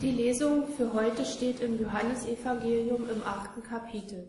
Die Lesung für heute steht im Johannesevangelium im 8. Kapitel.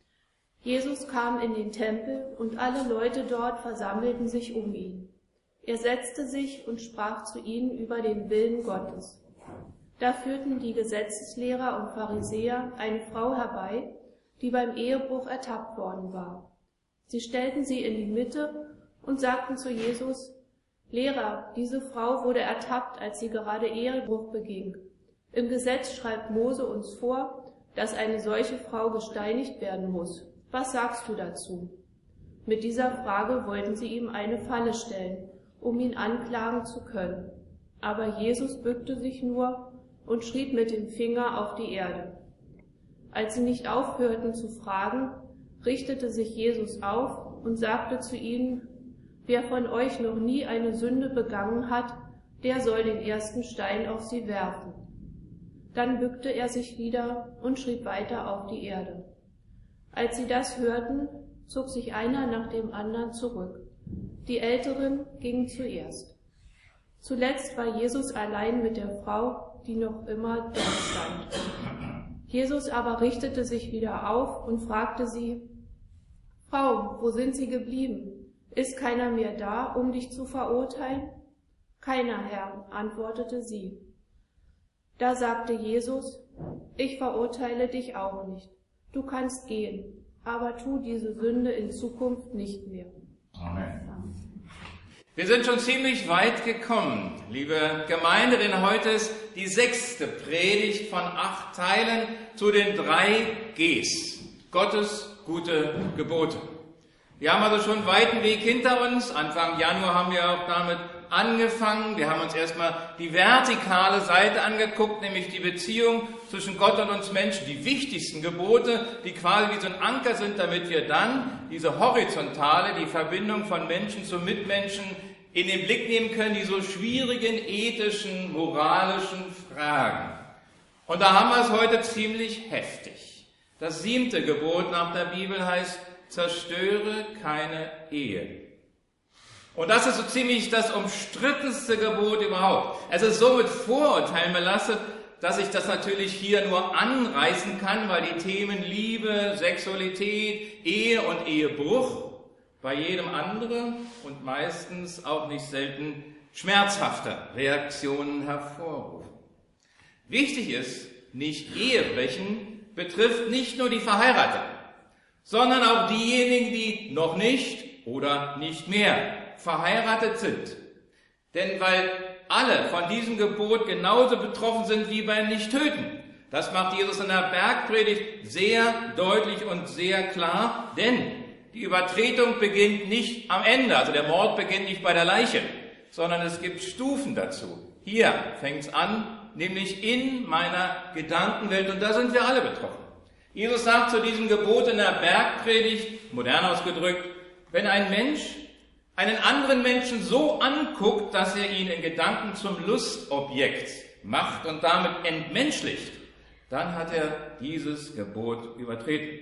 Jesus kam in den Tempel und alle Leute dort versammelten sich um ihn. Er setzte sich und sprach zu ihnen über den Willen Gottes. Da führten die Gesetzeslehrer und Pharisäer eine Frau herbei, die beim Ehebruch ertappt worden war. Sie stellten sie in die Mitte und sagten zu Jesus: Lehrer, diese Frau wurde ertappt, als sie gerade Ehebruch beging. Im Gesetz schreibt Mose uns vor, dass eine solche Frau gesteinigt werden muss. Was sagst du dazu? Mit dieser Frage wollten sie ihm eine Falle stellen, um ihn anklagen zu können. Aber Jesus bückte sich nur und schrieb mit dem Finger auf die Erde. Als sie nicht aufhörten zu fragen, richtete sich Jesus auf und sagte zu ihnen: Wer von euch noch nie eine Sünde begangen hat, der soll den ersten Stein auf sie werfen. Dann bückte er sich wieder und schrieb weiter auf die Erde. Als sie das hörten, zog sich einer nach dem anderen zurück. Die Älteren gingen zuerst. Zuletzt war Jesus allein mit der Frau, die noch immer dort stand. Jesus aber richtete sich wieder auf und fragte sie: Frau, wo sind Sie geblieben? Ist keiner mehr da, um dich zu verurteilen? Keiner, Herr, antwortete sie. Da sagte Jesus: Ich verurteile dich auch nicht. Du kannst gehen, aber tu diese Sünde in Zukunft nicht mehr. Amen. Wir sind schon ziemlich weit gekommen, liebe Gemeinde, denn heute ist die 6. Predigt von 8 Teilen zu den 3 Gs. Gottes gute Gebote. Wir haben also schon einen weiten Weg hinter uns. Anfang Januar haben wir auch damit angefangen. Wir haben uns erstmal die vertikale Seite angeguckt, nämlich die Beziehung zwischen Gott und uns Menschen, die wichtigsten Gebote, die quasi wie so ein Anker sind, damit wir dann diese horizontale, die Verbindung von Menschen zu Mitmenschen in den Blick nehmen können, die so schwierigen ethischen, moralischen Fragen. Und da haben wir es heute ziemlich heftig. Das 7. Gebot nach der Bibel heißt: Zerstöre keine Ehe. Und das ist so ziemlich das umstrittenste Gebot überhaupt. Es ist so mit Vorurteilen belastet, dass ich das natürlich hier nur anreißen kann, weil die Themen Liebe, Sexualität, Ehe und Ehebruch bei jedem andere und meistens auch nicht selten schmerzhafte Reaktionen hervorrufen. Wichtig ist, nicht Ehebrechen betrifft nicht nur die Verheirateten, sondern auch diejenigen, die noch nicht oder nicht mehr verheiratet sind. Denn weil alle von diesem Gebot genauso betroffen sind wie beim Nichttöten. Das macht Jesus in der Bergpredigt sehr deutlich und sehr klar, denn die Übertretung beginnt nicht am Ende, also der Mord beginnt nicht bei der Leiche, sondern es gibt Stufen dazu. Hier fängt es an, nämlich in meiner Gedankenwelt, und da sind wir alle betroffen. Jesus sagt zu diesem Gebot in der Bergpredigt, modern ausgedrückt: Wenn ein Mensch einen anderen Menschen so anguckt, dass er ihn in Gedanken zum Lustobjekt macht und damit entmenschlicht, dann hat er dieses Gebot übertreten.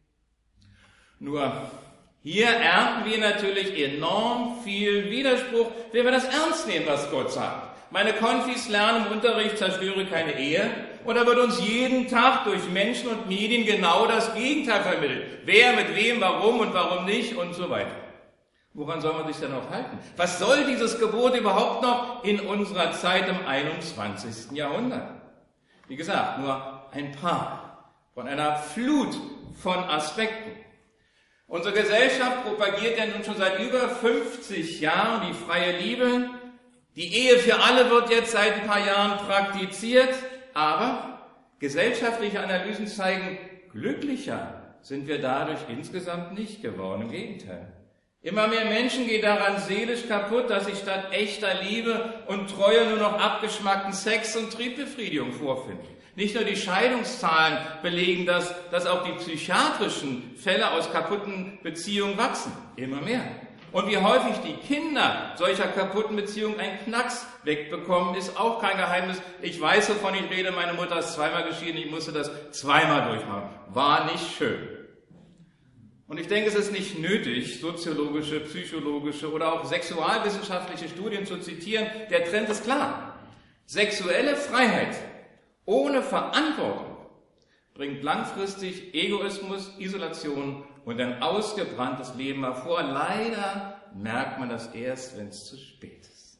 Nur hier ernten wir natürlich enorm viel Widerspruch, wenn wir das ernst nehmen, was Gott sagt. Meine Konfis lernen im Unterricht: Zerstöre keine Ehe. Und da wird uns jeden Tag durch Menschen und Medien genau das Gegenteil vermittelt. Wer mit wem, warum und warum nicht und so weiter. Woran soll man sich denn noch halten? Was soll dieses Gebot überhaupt noch in unserer Zeit im 21. Jahrhundert? Wie gesagt, nur ein paar von einer Flut von Aspekten. Unsere Gesellschaft propagiert ja nun schon seit über 50 Jahren die freie Liebe. Die Ehe für alle wird jetzt seit ein paar Jahren praktiziert, aber gesellschaftliche Analysen zeigen, glücklicher sind wir dadurch insgesamt nicht geworden, im Gegenteil. Immer mehr Menschen gehen daran seelisch kaputt, dass sie statt echter Liebe und Treue nur noch abgeschmackten Sex und Triebbefriedigung vorfinden. Nicht nur die Scheidungszahlen belegen das, dass auch die psychiatrischen Fälle aus kaputten Beziehungen wachsen. Immer mehr. Und wie häufig die Kinder solcher kaputten Beziehungen einen Knacks wegbekommen, ist auch kein Geheimnis. Ich weiß, wovon ich rede. Meine Mutter ist zweimal geschieden. Ich musste das zweimal durchmachen. War nicht schön. Und ich denke, es ist nicht nötig, soziologische, psychologische oder auch sexualwissenschaftliche Studien zu zitieren. Der Trend ist klar. Sexuelle Freiheit ohne Verantwortung bringt langfristig Egoismus, Isolation und ein ausgebranntes Leben hervor. Leider merkt man das erst, wenn es zu spät ist.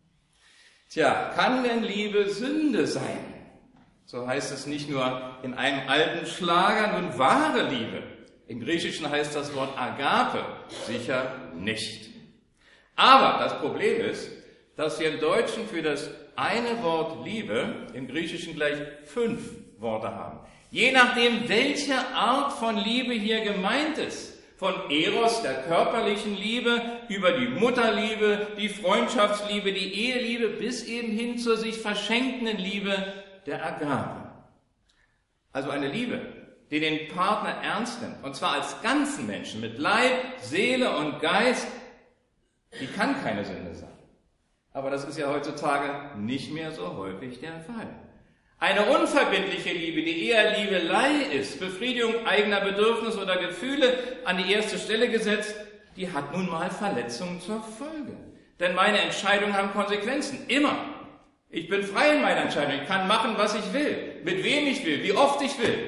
Tja, kann denn Liebe Sünde sein? So heißt es nicht nur in einem alten Schlager, nun wahre Liebe. Im Griechischen heißt das Wort Agape sicher nicht. Aber das Problem ist, dass wir im Deutschen für das eine Wort Liebe im Griechischen gleich 5 Worte haben. Je nachdem, welche Art von Liebe hier gemeint ist. Von Eros, der körperlichen Liebe, über die Mutterliebe, die Freundschaftsliebe, die Eheliebe, bis eben hin zur sich verschenkenden Liebe der Agape. Also eine Liebe, die den Partner ernst nimmt, und zwar als ganzen Menschen, mit Leib, Seele und Geist, die kann keine Sünde sein. Aber das ist ja heutzutage nicht mehr so häufig der Fall. Eine unverbindliche Liebe, die eher Liebelei ist, Befriedigung eigener Bedürfnisse oder Gefühle an die erste Stelle gesetzt, die hat nun mal Verletzungen zur Folge. Denn meine Entscheidungen haben Konsequenzen, immer. Ich bin frei in meiner Entscheidung, ich kann machen, was ich will, mit wem ich will, wie oft ich will.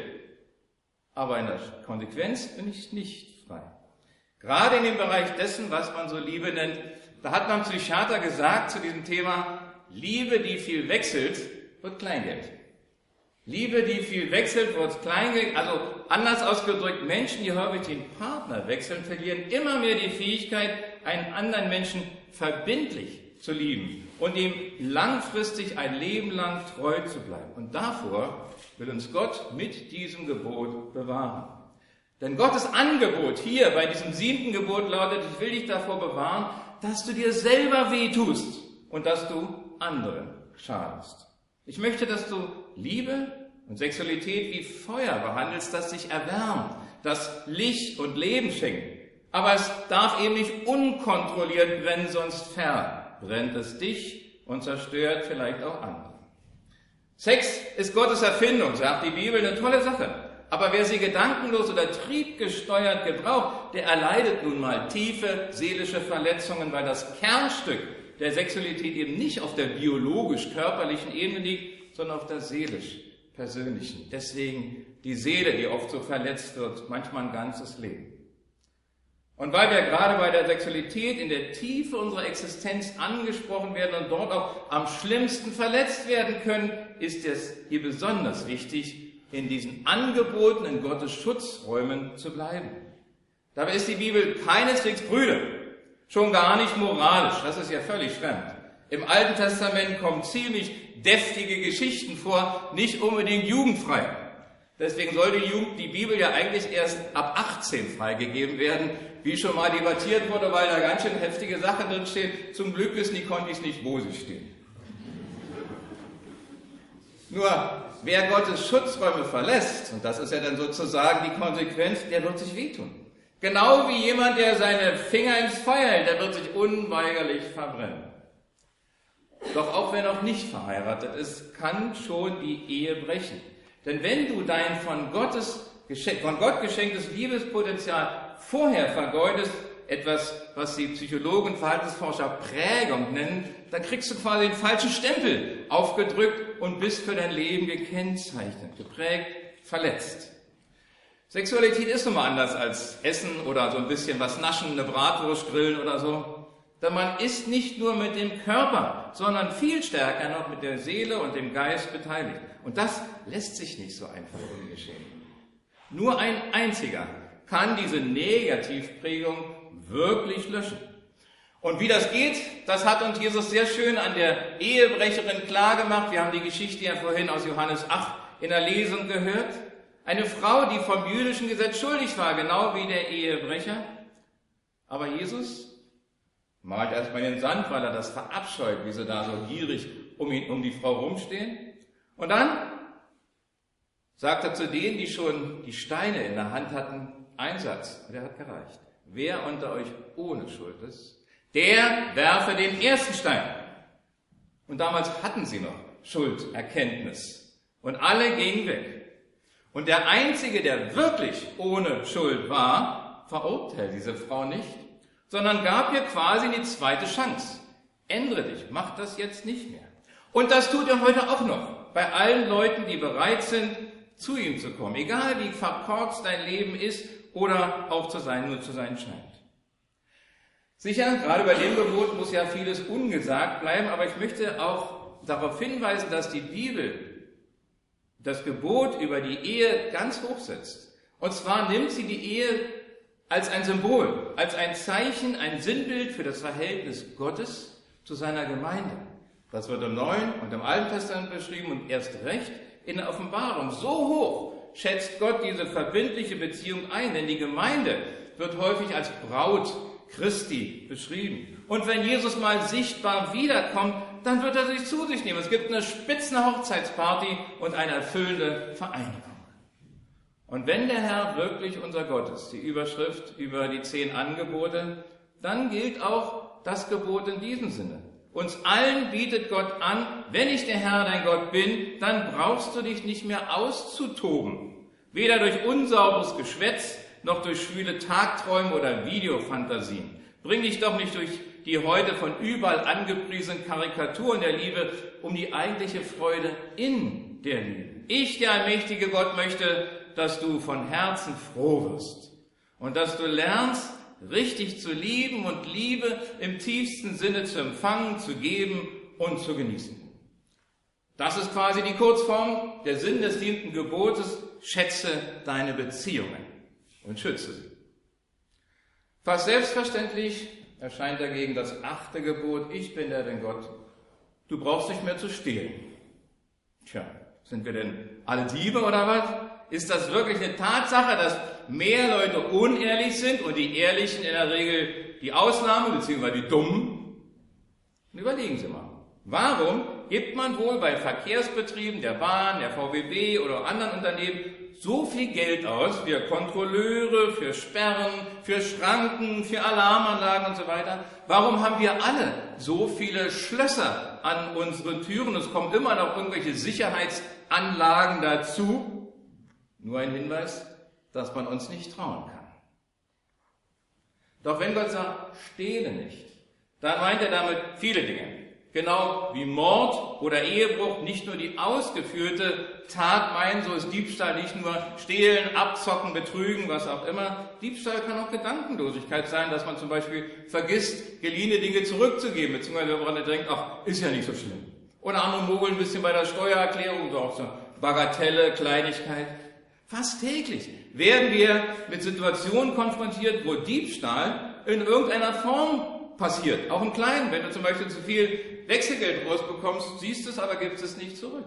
Aber in der Konsequenz bin ich nicht frei. Gerade in dem Bereich dessen, was man so Liebe nennt, da hat man Psychiater gesagt zu diesem Thema, Liebe, die viel wechselt, wird Kleingeld. Liebe, die viel wechselt, wird Kleingeld. Also anders ausgedrückt, Menschen, die häufig den Partner wechseln, verlieren immer mehr die Fähigkeit, einen anderen Menschen verbindlich zu lieben und ihm langfristig ein Leben lang treu zu bleiben. Und davor will uns Gott mit diesem Gebot bewahren. Denn Gottes Angebot hier bei diesem 7. Gebot lautet, ich will dich davor bewahren, dass du dir selber wehtust und dass du anderen schadest. Ich möchte, dass du Liebe und Sexualität wie Feuer behandelst, das sich erwärmt, das Licht und Leben schenkt. Aber es darf eben nicht unkontrolliert brennen, sonst verbrennt es dich und zerstört vielleicht auch andere. Sex ist Gottes Erfindung, sagt die Bibel, eine tolle Sache. Aber wer sie gedankenlos oder triebgesteuert gebraucht, der erleidet nun mal tiefe seelische Verletzungen, weil das Kernstück der Sexualität eben nicht auf der biologisch-körperlichen Ebene liegt, sondern auf der seelisch-persönlichen. Deswegen die Seele, die oft so verletzt wird, manchmal ein ganzes Leben. Und weil wir gerade bei der Sexualität in der Tiefe unserer Existenz angesprochen werden und dort auch am schlimmsten verletzt werden können, ist es hier besonders wichtig, in diesen Angeboten in Gottes Schutzräumen zu bleiben. Dabei ist die Bibel keineswegs prüde, schon gar nicht moralisch, das ist ja völlig fremd. Im Alten Testament kommen ziemlich deftige Geschichten vor, nicht unbedingt jugendfrei. Deswegen soll die Bibel ja eigentlich erst ab 18 freigegeben werden, wie schon mal debattiert wurde, weil da ganz schön heftige Sachen drin stehen. Zum Glück wissen die Kontis nicht, wo sie stehen. Nur, wer Gottes Schutzräume verlässt, und das ist ja dann sozusagen die Konsequenz, der wird sich wehtun. Genau wie jemand, der seine Finger ins Feuer hält, der wird sich unweigerlich verbrennen. Doch auch wer noch nicht verheiratet ist, kann schon die Ehe brechen. Denn wenn du dein von Gott geschenktes Liebespotenzial vorher vergeudest, etwas, was die Psychologen und Verhaltensforscher Prägung nennen, dann kriegst du quasi den falschen Stempel aufgedrückt und bist für dein Leben gekennzeichnet, geprägt, verletzt. Sexualität ist nun mal anders als Essen oder so ein bisschen was naschen, eine Bratwurst grillen oder so. Denn man ist nicht nur mit dem Körper, sondern viel stärker noch mit der Seele und dem Geist beteiligt. Und das lässt sich nicht so einfach ungeschehen. Nur ein einziger kann diese Negativprägung wirklich löschen. Und wie das geht, das hat uns Jesus sehr schön an der Ehebrecherin klargemacht. Wir haben die Geschichte ja vorhin aus Johannes 8 in der Lesung gehört. Eine Frau, die vom jüdischen Gesetz schuldig war, genau wie der Ehebrecher. Aber Jesus malt erstmal in den Sand, weil er das verabscheut, wie sie da so gierig um die Frau rumstehen. Und dann sagt er zu denen, die schon die Steine in der Hand hatten, einen Satz, der hat gereicht. Wer unter euch ohne Schuld ist, der werfe den ersten Stein. Und damals hatten sie noch Schulderkenntnis. Und alle gingen weg. Und der Einzige, der wirklich ohne Schuld war, verurteilte diese Frau nicht, sondern gab ihr quasi die zweite Chance. Ändere dich, mach das jetzt nicht mehr. Und das tut er heute auch noch. bei allen Leuten, die bereit sind, zu ihm zu kommen, egal wie verkorkst dein Leben ist oder auch nur zu sein scheint. Sicher, gerade bei dem Gebot muss ja vieles ungesagt bleiben, aber ich möchte auch darauf hinweisen, dass die Bibel das Gebot über die Ehe ganz hoch setzt. Und zwar nimmt sie die Ehe als ein Symbol, als ein Zeichen, ein Sinnbild für das Verhältnis Gottes zu seiner Gemeinde. Das wird im Neuen und im Alten Testament beschrieben und erst recht in der Offenbarung. So hoch schätzt Gott diese verbindliche Beziehung ein, denn die Gemeinde wird häufig als Braut Christi beschrieben. Und wenn Jesus mal sichtbar wiederkommt, dann wird er sich zu sich nehmen. Es gibt eine spitzende Hochzeitsparty und eine erfüllende Vereinigung. Und wenn der Herr wirklich unser Gott ist, die Überschrift über die 10 Angebote, dann gilt auch das Gebot in diesem Sinne. Uns allen bietet Gott an, wenn ich der Herr dein Gott bin, dann brauchst du dich nicht mehr auszutoben. Weder durch unsauberes Geschwätz, noch durch schwüle Tagträume oder Videofantasien. Bring dich doch nicht durch die heute von überall angepriesenen Karikaturen der Liebe um die eigentliche Freude in der Liebe. Ich, der allmächtige Gott, möchte, dass du von Herzen froh wirst und dass du lernst, richtig zu lieben und Liebe im tiefsten Sinne zu empfangen, zu geben und zu genießen. Das ist quasi die Kurzform, der Sinn des 7. Gebotes: schätze deine Beziehungen und schütze sie. Fast selbstverständlich erscheint dagegen das 8. Gebot: ich bin der dein Gott. Du brauchst nicht mehr zu stehlen. Tja, sind wir denn alle Diebe oder was? Ist das wirklich eine Tatsache, dass mehr Leute unehrlich sind und die Ehrlichen in der Regel die Ausnahme, beziehungsweise die Dummen? Und überlegen Sie mal, warum gibt man wohl bei Verkehrsbetrieben, der Bahn, der VBB oder anderen Unternehmen so viel Geld aus für Kontrolleure, für Sperren, für Schranken, für Alarmanlagen und so weiter? Warum haben wir alle so viele Schlösser an unseren Türen? Es kommen immer noch irgendwelche Sicherheitsanlagen dazu. Nur ein Hinweis, dass man uns nicht trauen kann. Doch wenn Gott sagt, stehle nicht, dann meint er damit viele Dinge. Genau wie Mord oder Ehebruch nicht nur die ausgeführte Tat meinen, so ist Diebstahl nicht nur stehlen, abzocken, betrügen, was auch immer. Diebstahl kann auch Gedankenlosigkeit sein, dass man zum Beispiel vergisst, geliehene Dinge zurückzugeben, beziehungsweise woran er denkt, ach, ist ja nicht so schlimm. Oder andere mogeln ein bisschen bei der Steuererklärung, so auch so Bagatelle, Kleinigkeit. Fast täglich werden wir mit Situationen konfrontiert, wo Diebstahl in irgendeiner Form passiert. Auch im Kleinen, wenn du zum Beispiel zu viel Wechselgeld rausbekommst, siehst es, aber gibst es nicht zurück.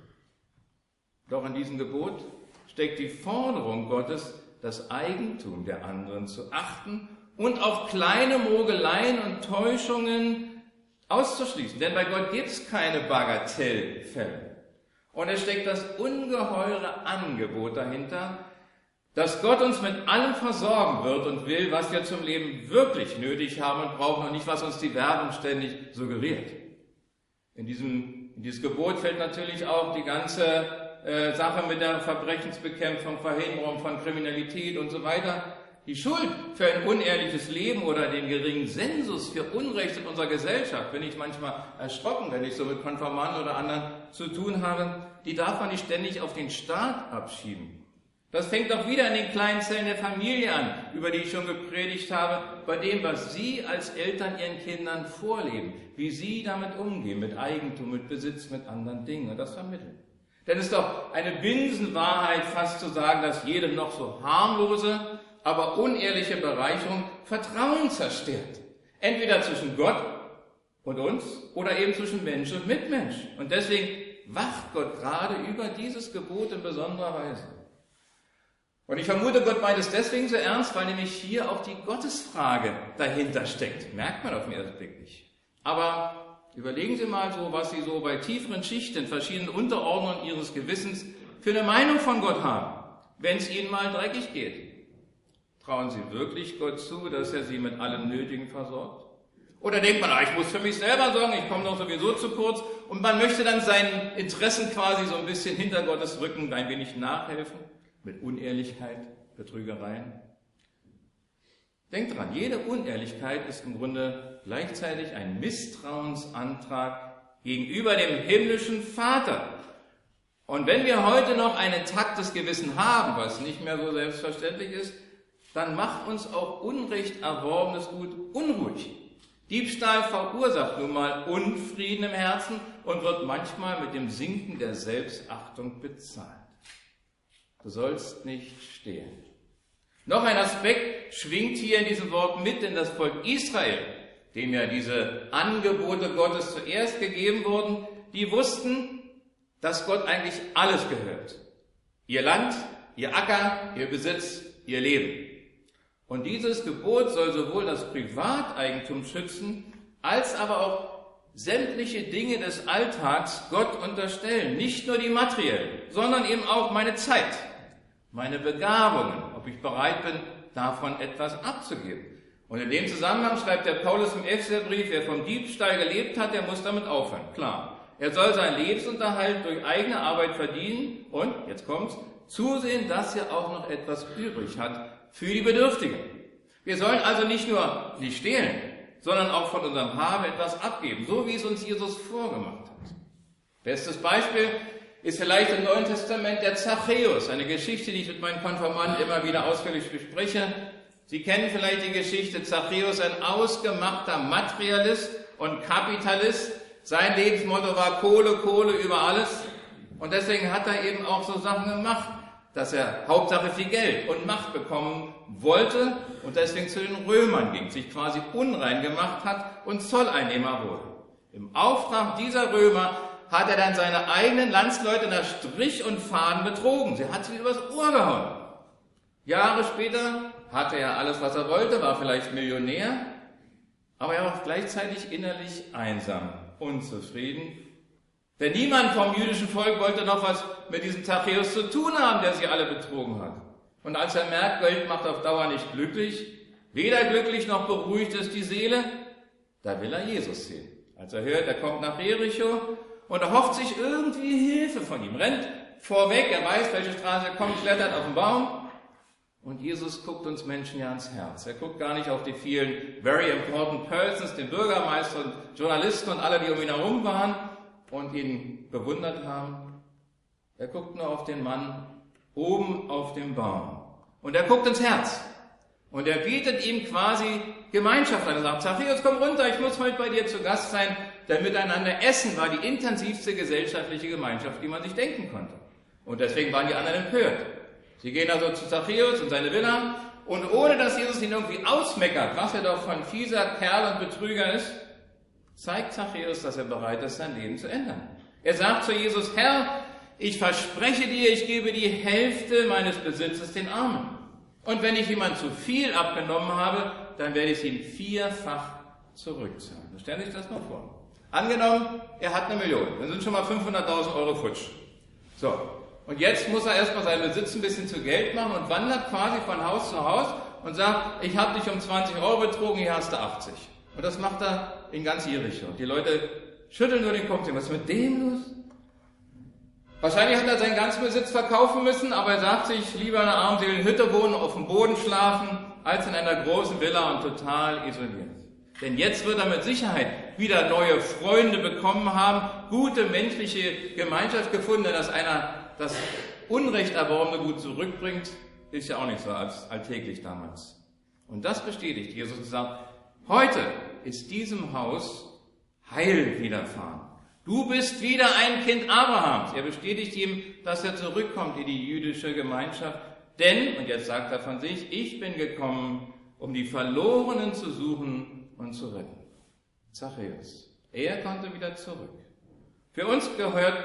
Doch in diesem Gebot steckt die Forderung Gottes, das Eigentum der anderen zu achten und auf kleine Mogeleien und Täuschungen auszuschließen. Denn bei Gott gibt es keine Bagatellfälle. Und es steckt das ungeheure Angebot dahinter, dass Gott uns mit allem versorgen wird und will, was wir zum Leben wirklich nötig haben und brauchen und nicht, was uns die Werbung ständig suggeriert. In dieses Gebot fällt natürlich auch die ganze Sache mit der Verbrechensbekämpfung, Verhinderung von Kriminalität und so weiter. Die Schuld für ein unehrliches Leben oder den geringen Sensus für Unrecht in unserer Gesellschaft, bin ich manchmal erschrocken, wenn ich so mit Konfirmanden oder anderen zu tun habe, die darf man nicht ständig auf den Staat abschieben. Das fängt auch wieder in den kleinen Zellen der Familie an, über die ich schon gepredigt habe, bei dem, was Sie als Eltern Ihren Kindern vorleben, wie Sie damit umgehen, mit Eigentum, mit Besitz, mit anderen Dingen und das vermitteln. Denn es ist doch eine Binsenwahrheit fast zu sagen, dass jede noch so harmlose, aber unehrliche Bereicherung Vertrauen zerstört. Entweder zwischen Gott und uns oder eben zwischen Mensch und Mitmensch. Und deswegen wacht Gott gerade über dieses Gebot in besonderer Weise. Und ich vermute, Gott meint es deswegen so ernst, weil nämlich hier auch die Gottesfrage dahinter steckt. Merkt man auf den ersten Blick nicht. Aber überlegen Sie mal so, was Sie so bei tieferen Schichten, verschiedenen Unterordnungen Ihres Gewissens für eine Meinung von Gott haben, wenn es Ihnen mal dreckig geht. Trauen Sie wirklich Gott zu, dass er Sie mit allem Nötigen versorgt? Oder denkt man, ich muss für mich selber sorgen, ich komme doch sowieso zu kurz und man möchte dann seinen Interessen quasi so ein bisschen hinter Gottes Rücken ein wenig nachhelfen? Mit Unehrlichkeit, Betrügereien. Denkt dran, jede Unehrlichkeit ist im Grunde gleichzeitig ein Misstrauensantrag gegenüber dem himmlischen Vater. Und wenn wir heute noch ein intaktes Gewissen haben, was nicht mehr so selbstverständlich ist, dann macht uns auch Unrecht erworbenes Gut unruhig. Diebstahl verursacht nun mal Unfrieden im Herzen und wird manchmal mit dem Sinken der Selbstachtung bezahlt. Du sollst nicht stehlen. Noch ein Aspekt schwingt hier in diesem Wort mit, denn das Volk Israel, dem ja diese Angebote Gottes zuerst gegeben wurden, die wussten, dass Gott eigentlich alles gehört. Ihr Land, ihr Acker, ihr Besitz, ihr Leben. Und dieses Gebot soll sowohl das Privateigentum schützen, als aber auch sämtliche Dinge des Alltags Gott unterstellen. Nicht nur die materiellen, sondern eben auch meine Zeit, meine Begabungen, ob ich bereit bin, davon etwas abzugeben. Und in dem Zusammenhang schreibt der Paulus im Epheserbrief, wer vom Diebstahl gelebt hat, der muss damit aufhören. Klar. Er soll seinen Lebensunterhalt durch eigene Arbeit verdienen und, jetzt kommt's, zusehen, dass er auch noch etwas übrig hat für die Bedürftigen. Wir sollen also nicht nur nicht stehlen, sondern auch von unserem Haben etwas abgeben, so wie es uns Jesus vorgemacht hat. Bestes Beispiel ist vielleicht im Neuen Testament der Zachäus, eine Geschichte, die ich mit meinen Konfirmanden immer wieder ausführlich bespreche. Sie kennen vielleicht die Geschichte Zachäus, ein ausgemachter Materialist und Kapitalist. Sein Lebensmotto war Kohle, Kohle über alles. Und deswegen hat er eben auch so Sachen gemacht, dass er Hauptsache viel Geld und Macht bekommen wollte und deswegen zu den Römern ging, sich quasi unrein gemacht hat und Zolleinnehmer wurde. Im Auftrag dieser Römer hat er dann seine eigenen Landsleute nach Strich und Faden betrogen. Sie hat sie übers Ohr gehauen. Jahre später hatte er alles, was er wollte, war vielleicht Millionär, aber er war gleichzeitig innerlich einsam, unzufrieden. Denn niemand vom jüdischen Volk wollte noch was mit diesem Zachäus zu tun haben, der sie alle betrogen hat. Und als er merkt, Geld macht auf Dauer nicht glücklich, weder glücklich noch beruhigt es die Seele, da will er Jesus sehen. Als er hört, er kommt nach Jericho und er hofft sich irgendwie Hilfe von ihm, rennt vorweg, er weiß, welche Straße er kommt, klettert auf den Baum. Und Jesus guckt uns Menschen ja ans Herz. Er guckt gar nicht auf die vielen very important persons, den Bürgermeister und Journalisten und alle, die um ihn herum waren und ihn bewundert haben. Er guckt nur auf den Mann oben auf dem Baum. Und er guckt ins Herz. Und er bietet ihm quasi Gemeinschaft an. Er sagt, Zachäus, komm runter, ich muss heute bei dir zu Gast sein. Denn miteinander essen war die intensivste gesellschaftliche Gemeinschaft, die man sich denken konnte. Und deswegen waren die anderen empört. Sie gehen also zu Zachäus und seine Villa. Und ohne dass Jesus ihn irgendwie ausmeckert, was er doch für ein fieser Kerl und Betrüger ist, zeigt Zachäus, dass er bereit ist, sein Leben zu ändern. Er sagt zu Jesus, Herr, ich verspreche dir, ich gebe die Hälfte meines Besitzes den Armen. Und wenn ich jemand zu viel abgenommen habe, dann werde ich es ihm vierfach zurückzahlen. Stellen Sie sich das mal vor. Angenommen, er hat 1 Million. Dann sind schon mal 500.000 Euro futsch. So. Und jetzt muss er erstmal seinen Besitz ein bisschen zu Geld machen und wandert quasi von Haus zu Haus und sagt, ich habe dich um 20 Euro betrogen, hier hast du 80. Und das macht er in ganz Jericho. Und die Leute schütteln nur den Kopf. Was ist mit dem los? Wahrscheinlich hat er seinen ganzen Besitz verkaufen müssen, aber er sagt sich, lieber in einer armseligen Hütte wohnen, auf dem Boden schlafen, als in einer großen Villa und total isoliert. Denn jetzt wird er mit Sicherheit wieder neue Freunde bekommen haben, gute menschliche Gemeinschaft gefunden, denn dass einer das Unrecht erworbene Gut zurückbringt, ist ja auch nicht so als alltäglich damals. Und das bestätigt Jesus und sagt, heute ist diesem Haus Heil widerfahren. Du bist wieder ein Kind Abrahams. Er bestätigt ihm, dass er zurückkommt in die jüdische Gemeinschaft. Denn, und jetzt sagt er von sich, ich bin gekommen, um die Verlorenen zu suchen und zu retten. Zachäus. Er konnte wieder zurück. Für uns gehört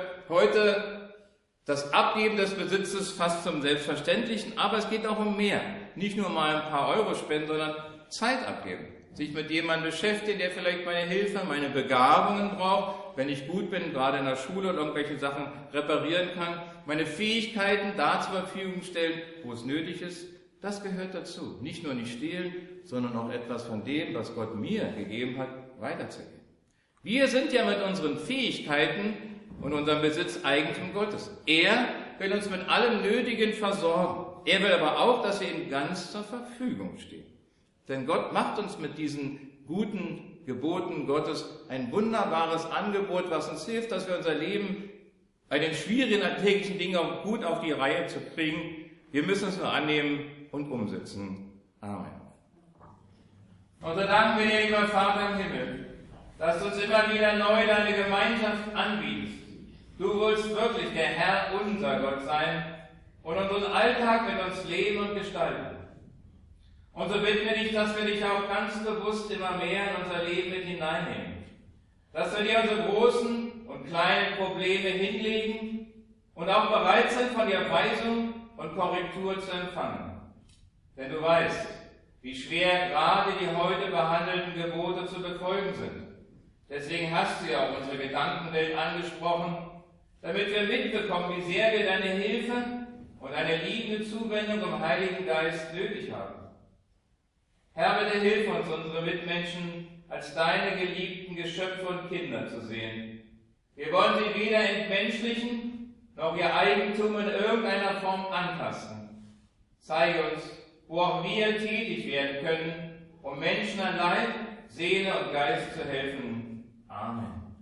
heute das Abgeben des Besitzes fast zum Selbstverständlichen, aber es geht auch um mehr. Nicht nur mal ein paar Euro spenden, sondern Zeit abgeben. Sich mit jemandem beschäftigen, der vielleicht meine Hilfe, meine Begabungen braucht, wenn ich gut bin, gerade in der Schule und irgendwelche Sachen reparieren kann, meine Fähigkeiten da zur Verfügung stellen, wo es nötig ist. Das gehört dazu. Nicht nur nicht stehlen, sondern auch etwas von dem, was Gott mir gegeben hat, weiterzugeben. Wir sind ja mit unseren Fähigkeiten und unserem Besitz Eigentum Gottes. Er will uns mit allem Nötigen versorgen. Er will aber auch, dass wir ihm ganz zur Verfügung stehen. Denn Gott macht uns mit diesen guten Geboten Gottes ein wunderbares Angebot, was uns hilft, dass wir unser Leben all den schwierigen alltäglichen Dingen auch gut auf die Reihe zu kriegen. Wir müssen es nur annehmen und umsetzen. Amen. Und so danken wir dir, lieber Vater im Himmel, dass du uns immer wieder neu deine Gemeinschaft anbietest. Du willst wirklich der Herr, unser Gott sein und unseren Alltag mit uns leben und gestalten. Und so bitten wir dich, dass wir dich auch ganz bewusst immer mehr in unser Leben mit hineinnehmen. Dass wir dir unsere großen und kleinen Probleme hinlegen und auch bereit sind, von dir Weisung und Korrektur zu empfangen. Denn du weißt, wie schwer gerade die heute behandelten Gebote zu befolgen sind. Deswegen hast du ja auch unsere Gedankenwelt angesprochen, damit wir mitbekommen, wie sehr wir deine Hilfe und eine liebende Zuwendung im Heiligen Geist nötig haben. Herr, bitte hilf uns, unsere Mitmenschen als deine geliebten Geschöpfe und Kinder zu sehen. Wir wollen sie weder entmenschlichen, noch ihr Eigentum in irgendeiner Form antasten. Zeige uns, wo auch wir tätig werden können, um Menschen an Leib, Seele und Geist zu helfen. Amen.